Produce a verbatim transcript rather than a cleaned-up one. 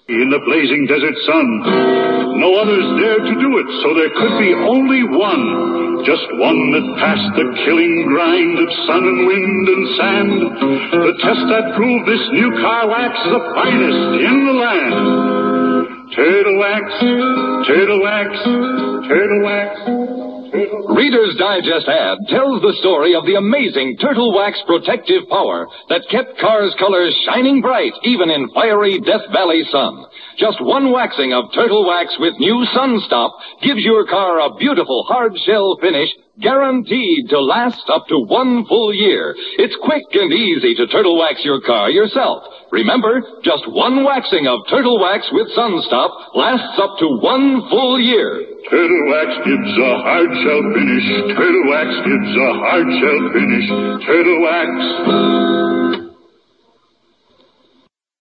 in the blazing desert sun. No others dared to do it, so there could be only one. Just one that passed the killing grind of sun and wind and sand. The test that proved this new car wax the finest in the land. Turtle Wax, Turtle Wax, Turtle Wax. Reader's Digest ad tells the story of the amazing Turtle Wax protective power that kept cars' colors shining bright even in fiery Death Valley sun. Just one waxing of Turtle Wax with new Sun Stop gives your car a beautiful hard shell finish guaranteed to last up to one full year. It's quick and easy to Turtle Wax your car yourself. Remember, just one waxing of Turtle Wax with Sun Stop lasts up to one full year. Turtle Wax gives a hard shell finish. Turtle Wax gives a hard shell finish. Turtle Wax.